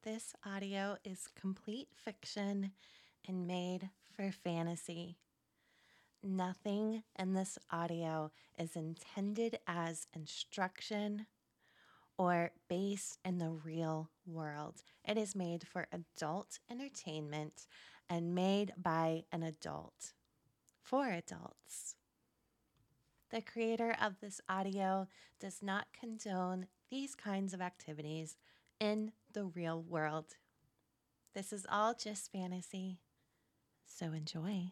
This audio is complete fiction and made for fantasy. Nothing in this audio is intended as instruction or based in the real world. It is made for adult entertainment and made by an adult for adults. The creator of this audio does not condone these kinds of activities in the real world. This is all just fantasy, so enjoy.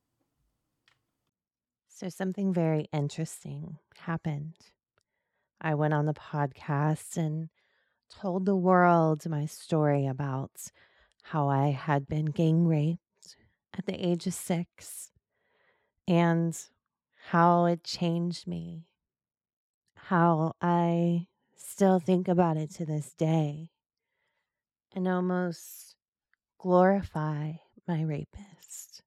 So, something very interesting happened. I went on the podcast and told the world my story about how I had been gang raped at the age of 6 and how it changed me, how I still think about it to this day and almost glorify my rapist.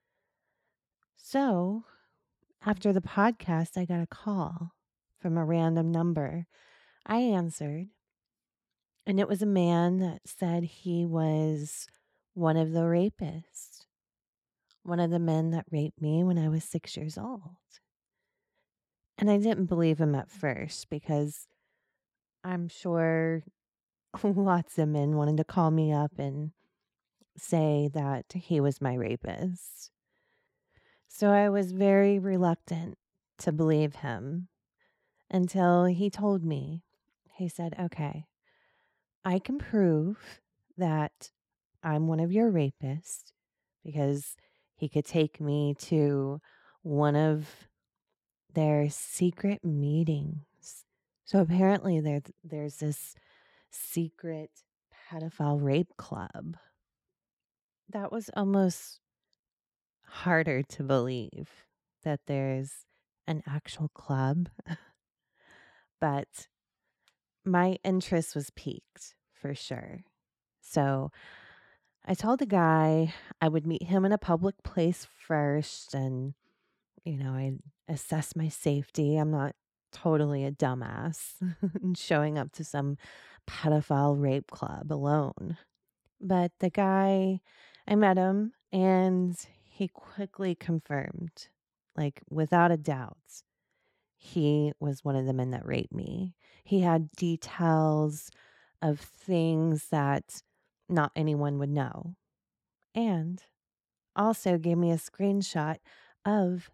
So, after the podcast, I got a call from a random number. I answered, and it was a man that said he was one of the rapists, one of the men that raped me when I was 6 years old. And I didn't believe him at first because I'm sure lots of men wanted to call me up and say that he was my rapist. So I was very reluctant to believe him until he told me. He said, okay, I can prove that I'm one of your rapists because he could take me to one of their secret meetings. So apparently there's this secret pedophile rape club. That was almost harder to believe that there's an actual club, but my interest was piqued for sure. So I told the guy I would meet him in a public place first and, I'd assess my safety. I'm not totally a dumbass and showing up to some pedophile rape club alone. But the guy, I met him and he quickly confirmed, like without a doubt, he was one of the men that raped me. He had details of things that not anyone would know, and also gave me a screenshot of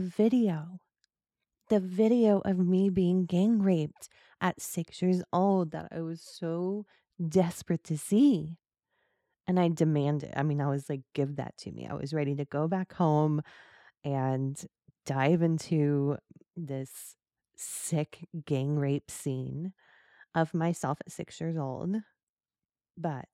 the video of me being gang raped at 6 years old that I was so desperate to see. And I demanded, I was like, give that to me. I was ready to go back home and dive into this sick gang rape scene of myself at 6 years old. But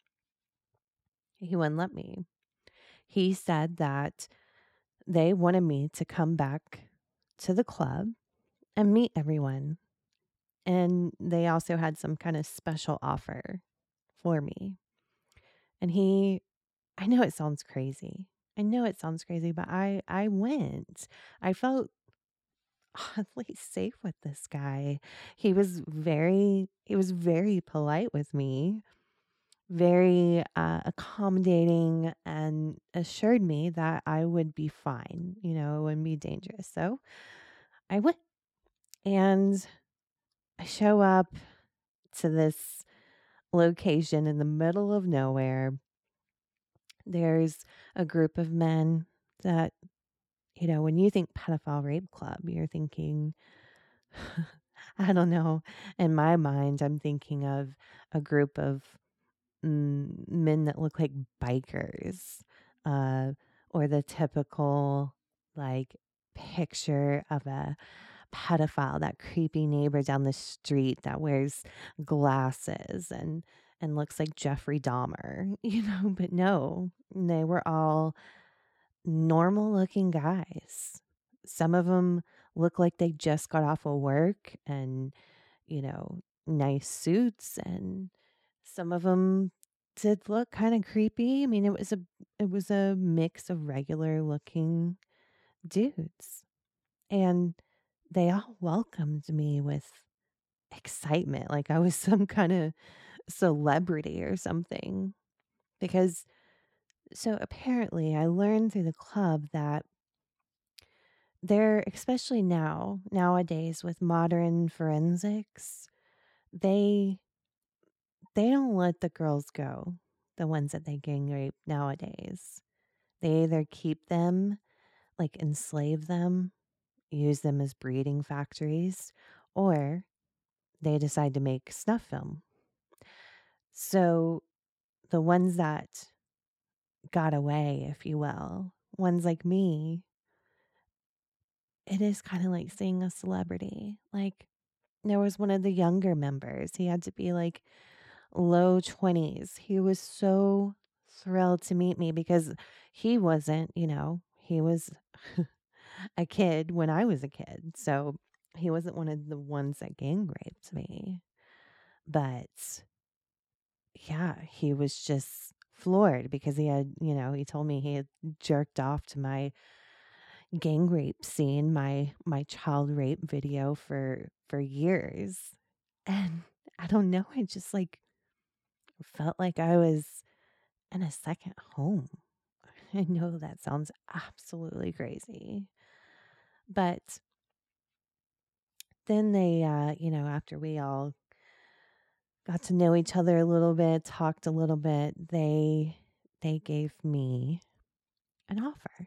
he wouldn't let me. He said that they wanted me to come back to the club and meet everyone. And they also had some kind of special offer for me. And I know it sounds crazy. But I went. I felt oddly safe with this guy. He was very polite with me, very accommodating, and assured me that I would be fine, it wouldn't be dangerous. So I went and I show up to this location in the middle of nowhere. There's a group of men that, when you think pedophile rape club, you're thinking, I don't know. In my mind, I'm thinking of a group of men that look like bikers, uh, or the typical like picture of a pedophile, that creepy neighbor down the street that wears glasses and looks like Jeffrey Dahmer, but no, they were all normal looking guys. Some of them look like they just got off of work and, nice suits, and some of them did look kind of creepy. It was a mix of regular looking dudes, and they all welcomed me with excitement like I was some kind of celebrity or something. Because, so apparently, I learned through the club that especially nowadays with modern forensics, they they don't let the girls go, the ones that they gang rape nowadays. They either keep them, like enslave them, use them as breeding factories, or they decide to make snuff film. So the ones that got away, if you will, ones like me, it is kind of like seeing a celebrity. Like, there was one of the younger members. He had to be like low 20s. He was so thrilled to meet me because he wasn't, he was a kid when I was a kid. So he wasn't one of the ones that gang raped me. But yeah, he was just floored because he told me he had jerked off to my gang rape scene, my child rape video for years. And I don't know, I just like felt like I was in a second home. I know that sounds absolutely crazy. But then they after we all got to know each other a little bit, talked a little bit, they gave me an offer.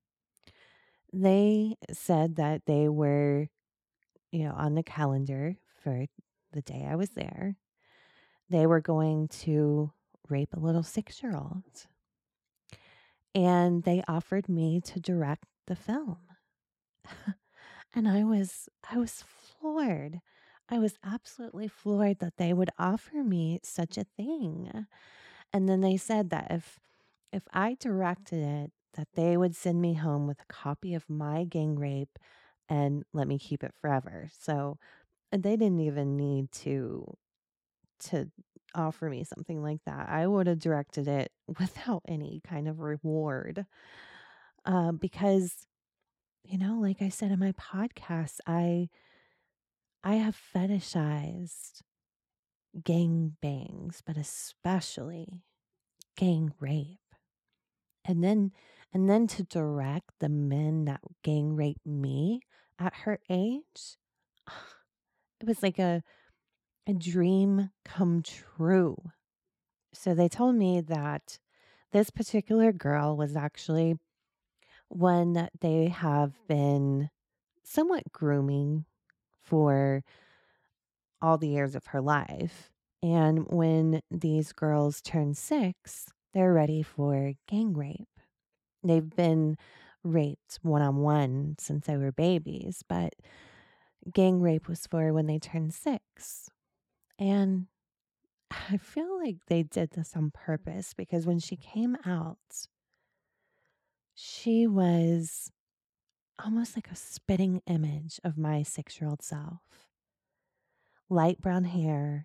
They said that they were, on the calendar for the day I was there. They were going to rape a little 6-year-old. And they offered me to direct the film. And I was floored. I was absolutely floored that they would offer me such a thing. And then they said that if I directed it, that they would send me home with a copy of my gang rape and let me keep it forever. So they didn't even need to offer me something like that. I would have directed it without any kind of reward. Because, like I said in my podcast, I have fetishized gang bangs, but especially gang rape. And then to direct the men that gang raped me at her age, it was like a dream come true. So they told me that this particular girl was actually one that they have been somewhat grooming for all the years of her life. And when these girls turn 6, they're ready for gang rape. They've been raped one on one since they were babies, but gang rape was for when they turned 6. And I feel like they did this on purpose because when she came out, she was almost like a spitting image of my 6-year-old self. Light brown hair,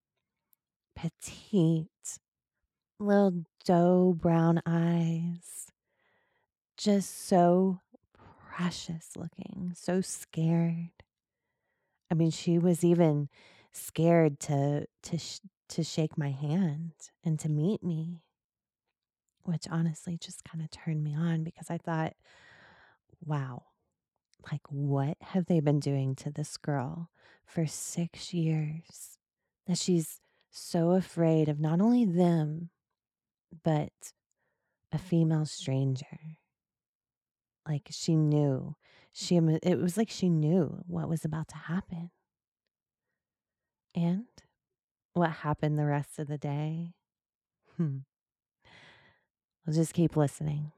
petite, little doe brown eyes, just so precious looking, so scared. I mean, she was even scared to shake my hand and to meet me, which honestly just kind of turned me on because I thought, wow, like what have they been doing to this girl for 6 years that she's so afraid of not only them, but a female stranger? Like she knew. It was like she knew what was about to happen. And what happened the rest of the day? I'll just keep listening.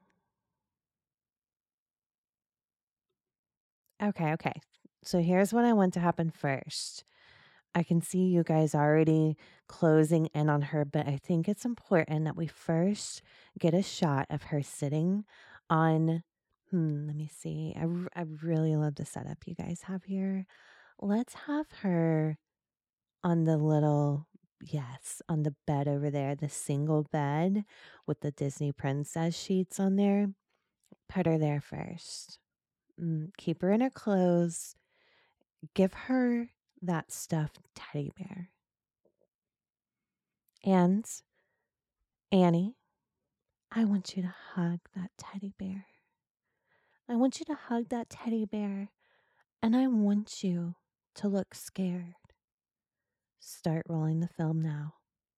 Okay. So here's what I want to happen first. I can see you guys already closing in on her, but I think it's important that we first get a shot of her sitting on. Let me see. I really love the setup you guys have here. Let's have her on the on the bed over there, the single bed with the Disney princess sheets on there. Put her there first. Keep her in her clothes. Give her that stuffed teddy bear. And Annie, I want you to hug that teddy bear. I want you to hug that teddy bear, and I want you to look scared. Start rolling the film now.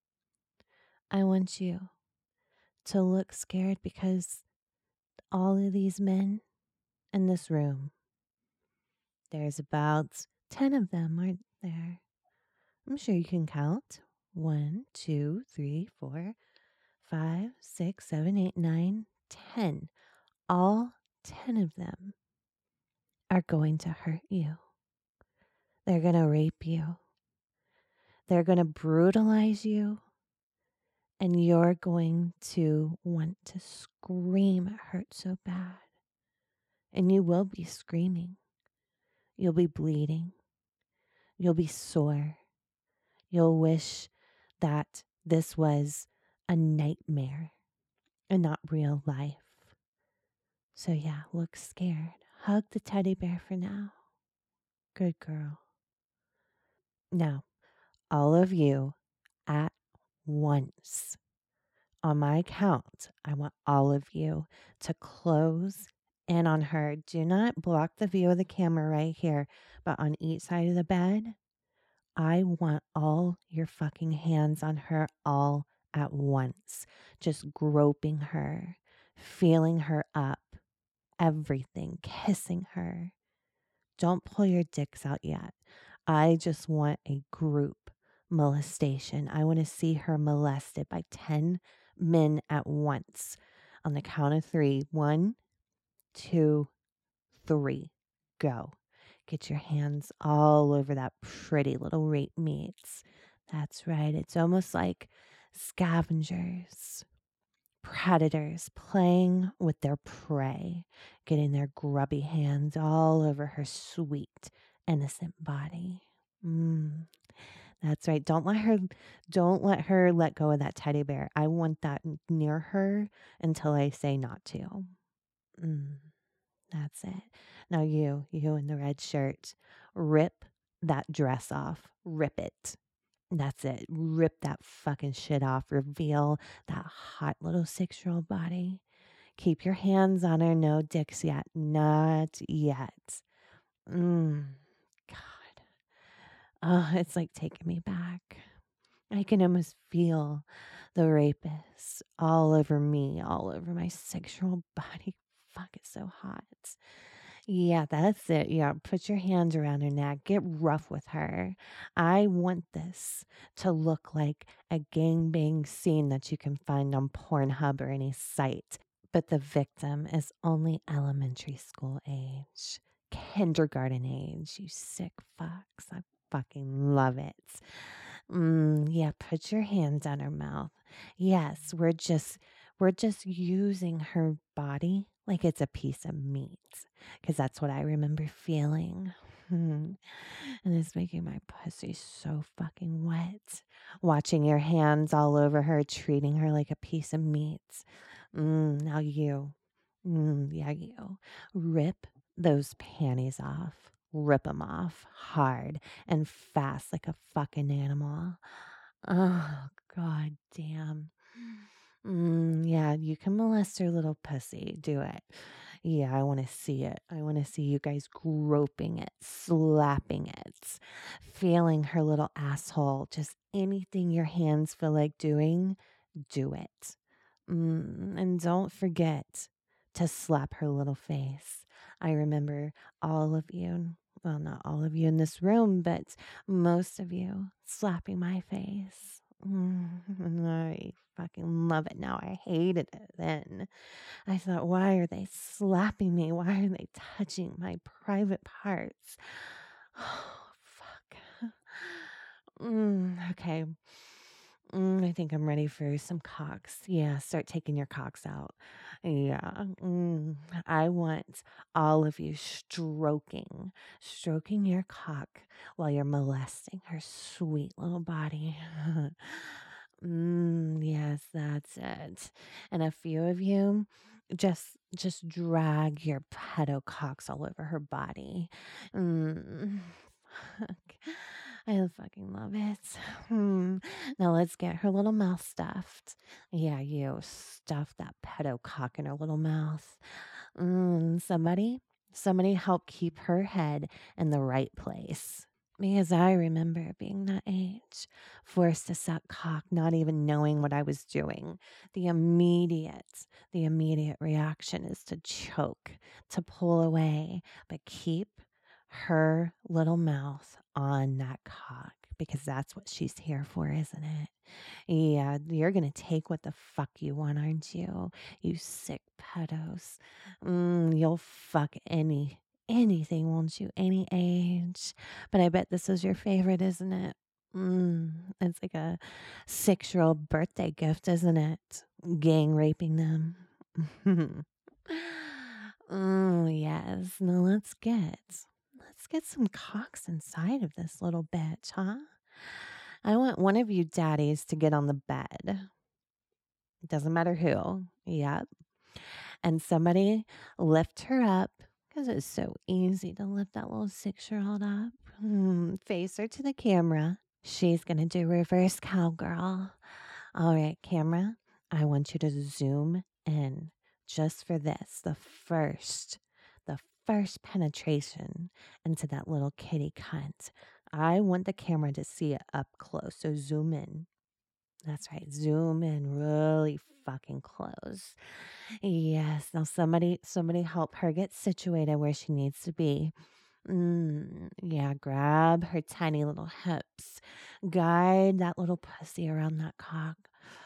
I want you to look scared because all of these men in this room, there's about 10 of them, aren't there? I'm sure you can count. 1, 2, 3, 4, 5, 6, 7, 8, 9, 10. All 10 of them are going to hurt you. They're going to rape you. They're going to brutalize you. And you're going to want to scream. It hurts so bad. And you will be screaming. You'll be bleeding. You'll be sore. You'll wish that this was a nightmare and not real life. So, yeah, look scared. Hug the teddy bear for now. Good girl. Now, all of you at once. On my count, I want all of you to close in on her. Do not block the view of the camera right here, but on each side of the bed, I want all your fucking hands on her all at once, just groping her, feeling her up, everything, kissing her. Don't pull your dicks out yet. I just want a group molestation. I want to see her molested by 10 men at once. On the count of 3. 1, 2, 3. Go. Get your hands all over that pretty little rape meats. That's right. It's almost like scavengers, predators playing with their prey, getting their grubby hands all over her sweet, innocent body. That's right. Don't let her let go of that teddy bear. I want that near her until I say not to. Mm, that's it. Now you in the red shirt, rip that dress off. Rip it. That's it. Rip that fucking shit off. Reveal that hot little 6-year-old body. Keep your hands on her. No dicks yet. Not yet. God. Oh, it's like taking me back. I can almost feel the rapist all over me, all over my 6-year-old body. Fuck, it's so hot. Yeah, that's it. Yeah, put your hands around her neck. Get rough with her. I want this to look like a gangbang scene that you can find on Pornhub or any site. But the victim is only elementary school age, kindergarten age. You sick fucks. I fucking love it. Yeah, put your hands on her mouth. Yes, we're just using her body like it's a piece of meat, because that's what I remember feeling. And it's making my pussy so fucking wet. Watching your hands all over her, treating her like a piece of meat. Now you, yeah, you rip those panties off. Rip them off hard and fast like a fucking animal. Oh, god damn. Yeah, you can molest her little pussy. Do it. Yeah, I want to see it. I want to see you guys groping it, slapping it, feeling her little asshole. Just anything your hands feel like doing, do it. And don't forget to slap her little face. I remember all of you, well, not all of you in this room, but most of you slapping my face. And I fucking love it now. I hated it then. I thought, why are they slapping me? Why are they touching my private parts? Oh, fuck. Okay. I think I'm ready for some cocks. Yeah, start taking your cocks out. Yeah. I want all of you stroking your cock while you're molesting her sweet little body. Yes, that's it. And a few of you just drag your pedo cocks all over her body. Fuck. I fucking love it. Now let's get her little mouth stuffed. Yeah, you stuff that pedo cock in her little mouth. Somebody help keep her head in the right place. Because I remember being that age, forced to suck cock, not even knowing what I was doing. The immediate reaction is to choke, to pull away, but keep her little mouth on that cock because that's what she's here for, isn't it? Yeah, you're gonna take what the fuck you want, aren't you? You sick pedos. You'll fuck anything, won't you? Any age. But I bet this is your favorite, isn't it? It's like a 6-year-old birthday gift, isn't it? Gang raping them. Yes. Now let's get some cocks inside of this little bitch, huh? I want one of you daddies to get on the bed. It doesn't matter who. Yep. And somebody lift her up because it's so easy to lift that little 6-year-old up. Face her to the camera. She's going to do reverse cowgirl. All right, camera. I want you to zoom in just for this. The first penetration into that little kitty cunt. I want the camera to see it up close. So zoom in. That's right. Zoom in really fucking close. Yes. Now somebody help her get situated where she needs to be. Yeah, grab her tiny little hips. Guide that little pussy around that cock.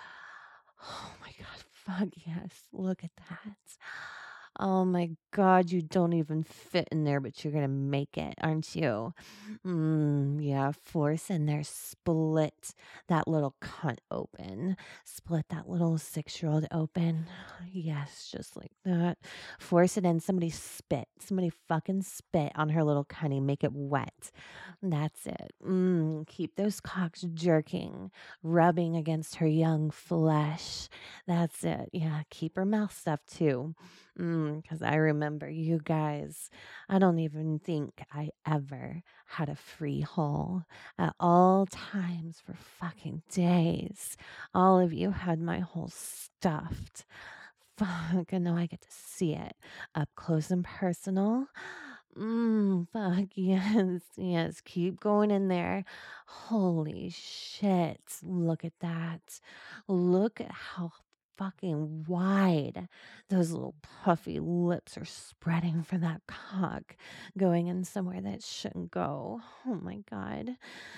Oh my God, fuck yes. Look at that. Oh my God, you don't even fit in there, but you're going to make it, aren't you? Yeah, force in there. Split that little cunt open. Split that little 6-year-old open. Yes, just like that. Force it in. Somebody spit. Somebody fucking spit on her little cunny. Make it wet. That's it. Keep those cocks jerking, rubbing against her young flesh. That's it. Yeah, keep her mouth stuffed too. Because I remember you guys, I don't even think I ever had a free hole at all times for fucking days. All of you had my hole stuffed. Fuck, and now I get to see it up close and personal. Fuck, yes, yes, keep going in there. Holy shit, look at that. Look at how fucking wide those little puffy lips are spreading for that cock going in somewhere that shouldn't go. Oh my God.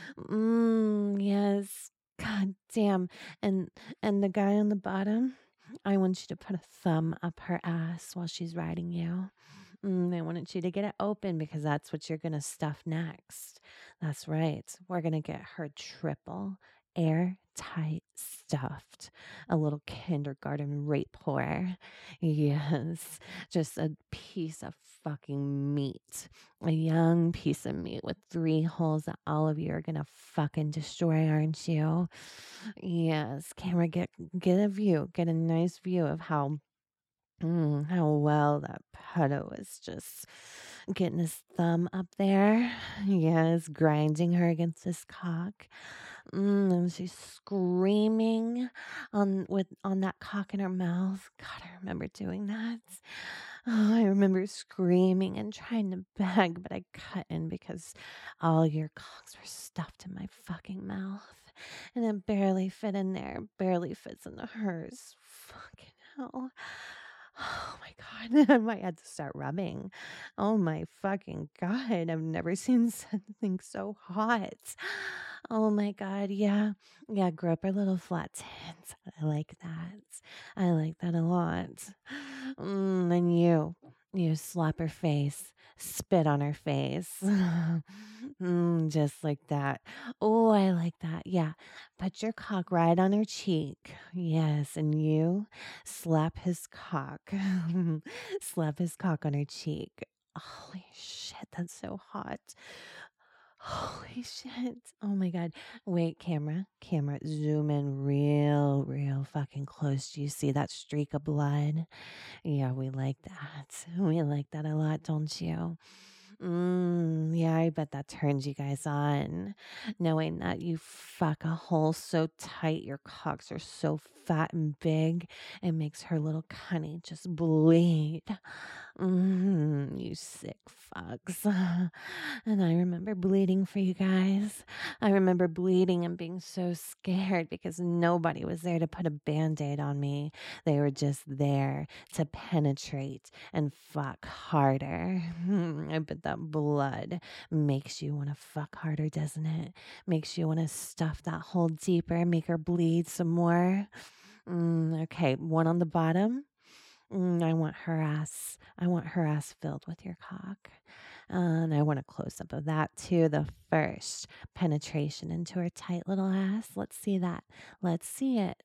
Yes. God damn. And the guy on the bottom, I want you to put a thumb up her ass while she's riding you. I wanted you to get it open because that's what you're going to stuff next. That's right. We're going to get her triple airtight stuffed. A little kindergarten rape whore. Yes. Just a piece of fucking meat. A young piece of meat with 3 holes that all of you are going to fucking destroy, aren't you? Yes. Camera, get a view. Get a nice view of how well that pedo is just getting his thumb up there. Yes, grinding her against his cock. And she's screaming on that cock in her mouth. God, I remember doing that. Oh, I remember screaming and trying to beg, but I couldn't because all your cocks were stuffed in my fucking mouth. And it barely fit in there, barely fits into hers. Fucking hell. Oh my God. I might have to start rubbing. Oh my fucking God. I've never seen something so hot. Oh my God. Yeah. Yeah. Grow up her little flat tits. I like that. I like that a lot. And you slap her face, spit on her face. Just like that. Oh, I like that. Yeah. Put your cock right on her cheek. Yes. And you slap his cock. Slap his cock on her cheek. Holy shit, that's so hot. Holy shit. Oh my God. Wait, camera, zoom in real fucking close. Do you see that streak of blood? Yeah, we like that. We like that a lot, don't you? Yeah, I bet that turns you guys on. Knowing that you fuck a hole so tight, your cocks are so fat and big, it makes her little cunny just bleed. You sick fucks. And I remember bleeding for you guys. I remember bleeding and being so scared because nobody was there to put a band aid on me. They were just there to penetrate and fuck harder. I bet that blood makes you want to fuck harder, doesn't it? Makes you want to stuff that hole deeper, make her bleed some more. Okay, one on the bottom. I want her ass. I want her ass filled with your cock. And I want a close up of that too. The first penetration into her tight little ass. Let's see that. Let's see it.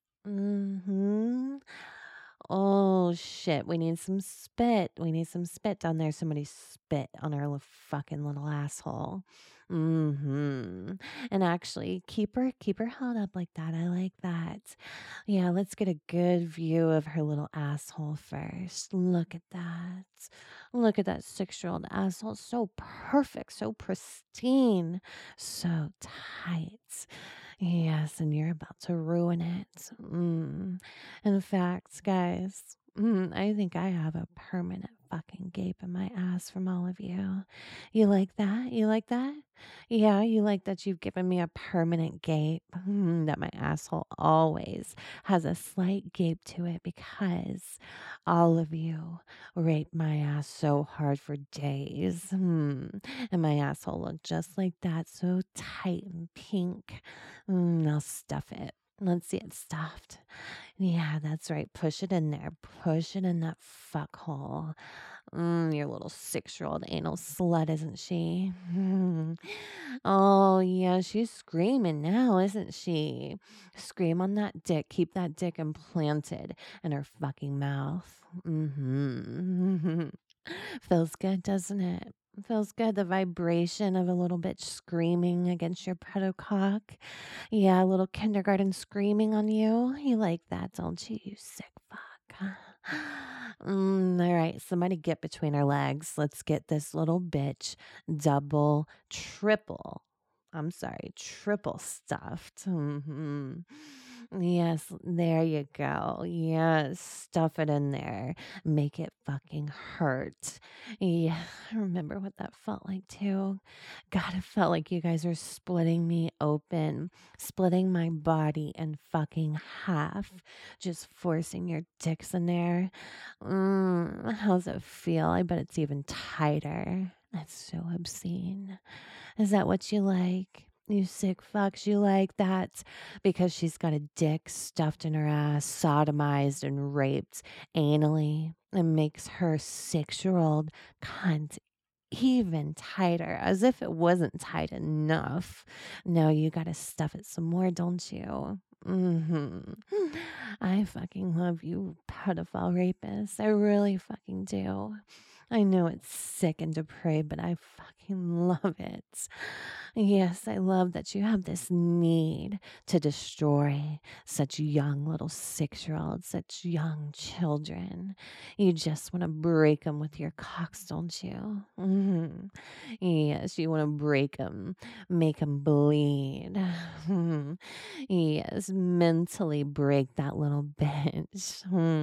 Oh shit, we need some spit. We need some spit down there. Somebody spit on our fucking little asshole. And actually keep her held up like that. I like that. Yeah, let's get a good view of her little asshole first. Look at that. Look at that 6-year-old asshole. So perfect, so pristine, so tight. Yes, and you're about to ruin it. In fact, guys, I think I have a permanent fucking gape in my ass from all of you. You like that? You like that? Yeah, you like that you've given me a permanent gape? That my asshole always has a slight gape to it because all of you raped my ass so hard for days. And my asshole looked just like that, so tight and pink. I'll stuff it. Let's see it stuffed. Yeah, that's right. Push it in there. Push it in that fuck hole. Your little 6-year-old anal slut, isn't she? Oh, yeah, she's screaming now, isn't she? Scream on that dick. Keep that dick implanted in her fucking mouth. Feels good, doesn't it? Feels good, the vibration of a little bitch screaming against your pedocock. Yeah, a little kindergarten screaming on you. You like that, don't you, you sick fuck? All right, somebody get between our legs. Let's get this little bitch double, triple. I'm sorry, triple stuffed. Yes, there you go. Yes, stuff it in there. Make it fucking hurt. Yeah, I remember what that felt like too. God, it felt like you guys were splitting me open, splitting my body in fucking half, just forcing your dicks in there. How's it feel? I bet it's even tighter. That's so obscene. Is that what you like? You sick fucks, you like that? Because she's got a dick stuffed in her ass, sodomized and raped anally, and makes her 6-year-old cunt even tighter, as if it wasn't tight enough. No, you gotta stuff it some more, don't you? I fucking love you, pedophile rapist. I really fucking do. I know it's sick and depraved, but I fucking love it. Yes, I love that you have this need to destroy such young little 6-year-olds, such young children. You just want to break them with your cocks, don't you? Yes, you want to break them, make them bleed. Yes, mentally break that little bitch.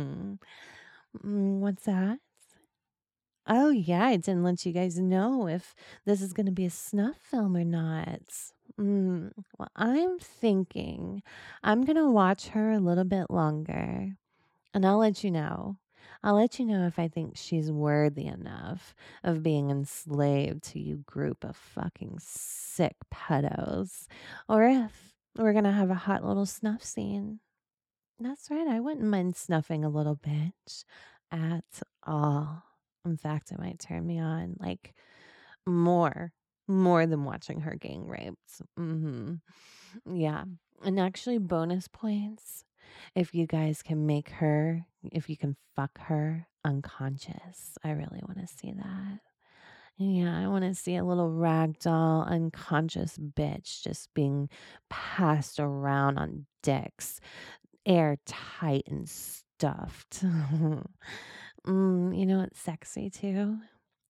What's that? Oh, yeah, I didn't let you guys know if this is going to be a snuff film or not. Well, I'm thinking I'm going to watch her a little bit longer and I'll let you know. I'll let you know if I think she's worthy enough of being enslaved to you group of fucking sick pedos, or if we're going to have a hot little snuff scene. That's right. I wouldn't mind snuffing a little bit at all. In fact, it might turn me on like more, more than watching her getting raped. Yeah. And actually, bonus points if you guys can make her, if you can fuck her unconscious. I really want to see that. Yeah, I want to see a little ragdoll unconscious bitch just being passed around on dicks, airtight and stuffed. You know what's sexy too?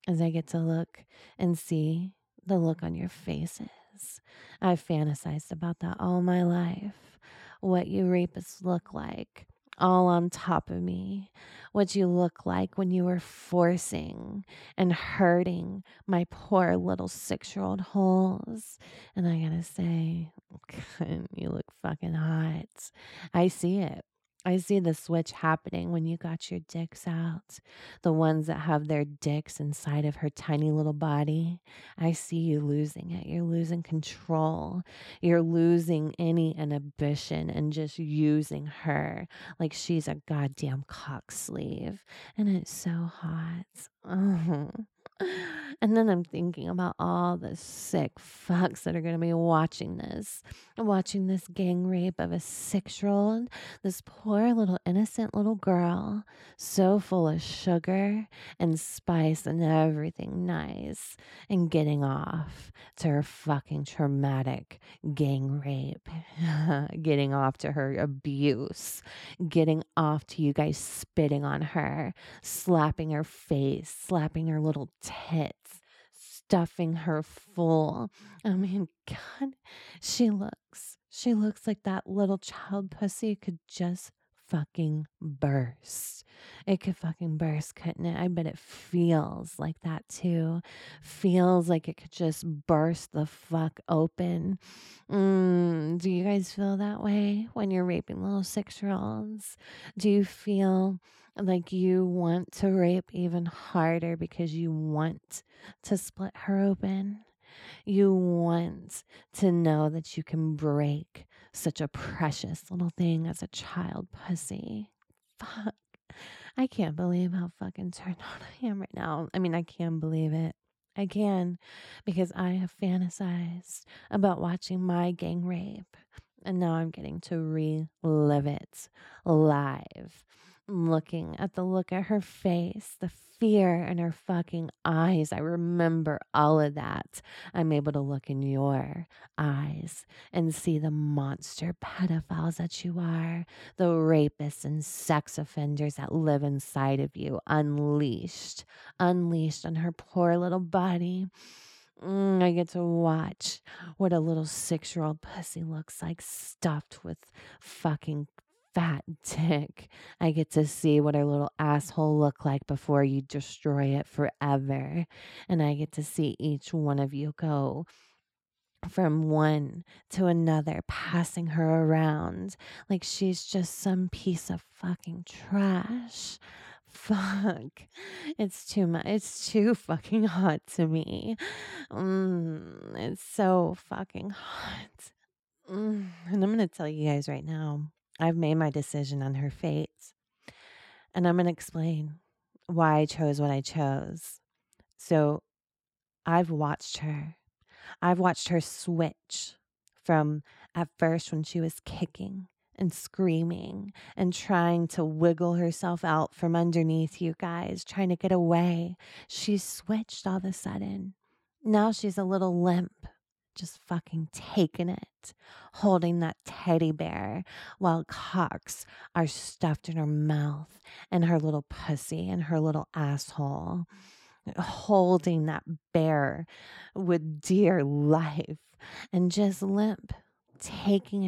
as I get to look and see the look on your faces. I've fantasized about that all my life. What you rapists look like, all on top of me. What you look like when you were forcing and hurting my poor little 6-year-old holes. And I gotta say, you look fucking hot. I see it. I see the switch happening when you got your dicks out. The ones that have their dicks inside of her tiny little body. I see you losing it. You're losing control. You're losing any inhibition and just using her like she's a goddamn cock sleeve. And it's so hot. Oh. And then I'm thinking about all the sick fucks that are going to be watching this gang rape of a 6-year-old, this poor little innocent little girl, so full of sugar and spice and everything nice, and getting off to her fucking traumatic gang rape, getting off to her abuse, getting off to you guys spitting on her, slapping her face, slapping her little tits, stuffing her full. I mean, God, she looks like that little child pussy could just fucking burst. It could fucking burst, couldn't it? I bet it feels like that too. Feels like it could just burst the fuck open. Do you guys feel that way when you're raping little 6-year-olds? Do you feel like you want to rape even harder because you want to split her open? You want to know that you can break such a precious little thing as a child pussy. Fuck. I can't believe how fucking turned on I am right now. I mean, I can believe it. I can, because I have fantasized about watching my gang rape. And now I'm getting to relive it live. Looking at the look at her face, the fear in her fucking eyes. I remember all of that. I'm able to look in your eyes and see the monster pedophiles that you are, the rapists and sex offenders that live inside of you, unleashed on her poor little body. I get to watch what a little 6-year-old pussy looks like, stuffed with fucking fat dick. I get to see what her little asshole look like before you destroy it forever. And I get to see each one of you go from one to another, passing her around like she's just some piece of fucking trash. Fuck. It's too much. It's too fucking hot to me. It's so fucking hot. And I'm going to tell you guys right now, I've made my decision on her fate. And I'm going to explain why I chose what I chose. So I've watched her. I've watched her switch from at first when she was kicking and screaming and trying to wiggle herself out from underneath you guys, trying to get away. She switched all of a sudden. Now she's a little limp, just fucking taking it, holding that teddy bear while cocks are stuffed in her mouth and her little pussy and her little asshole, holding that bear with dear life and just limp, taking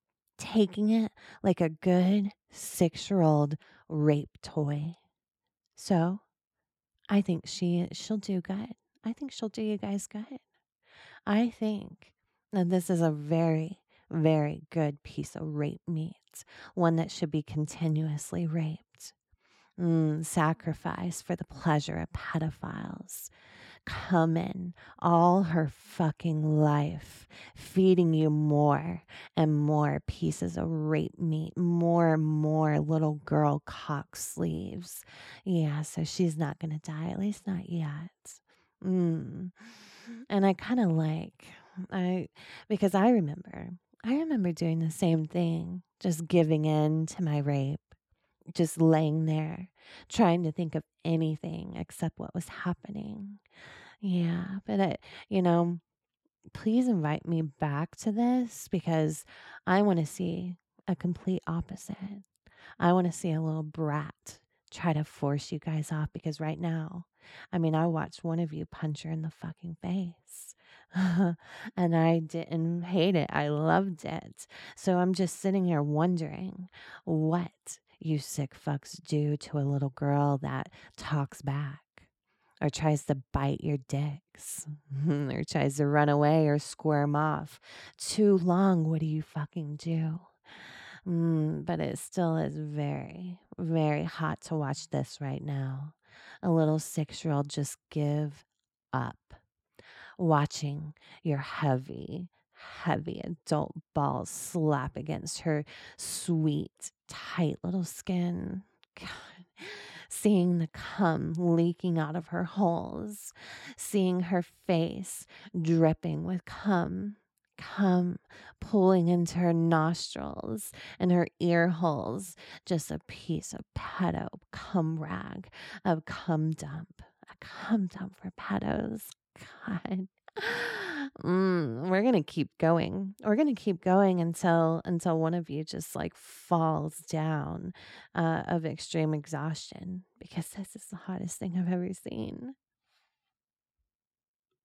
it like a good 6-year-old rape toy. So I think she'll do good. I think she'll do you guys good. I think that this is a very, very good piece of rape meat, one that should be continuously raped. Sacrifice for the pleasure of pedophiles. Come in all her fucking life, feeding you more and more pieces of rape meat, more and more little girl cock sleeves. Yeah, so she's not going to die, at least not yet. And I kind of because I remember doing the same thing, just giving in to my rape, just laying there, trying to think of anything except what was happening. Yeah, but please invite me back to this because I want to see a complete opposite. I want to see a little brat try to force you guys off because right now, I mean, I watched one of you punch her in the fucking face. And I didn't hate it. I loved it. So I'm just sitting here wondering what you sick fucks do to a little girl that talks back or tries to bite your dicks or tries to run away or squirm off. Too long, what do you fucking do? But it still is very, very hot to watch this right now. A little 6-year-old just give up, watching your heavy, heavy adult balls slap against her sweet, tight little skin. God. Seeing the cum leaking out of her holes, seeing her face dripping with cum pulling into her nostrils and her ear holes, just a piece of pedo cum rag, a cum dump for pedos. God. We're gonna keep going. We're gonna keep going until one of you just like falls down of extreme exhaustion because this is the hottest thing I've ever seen.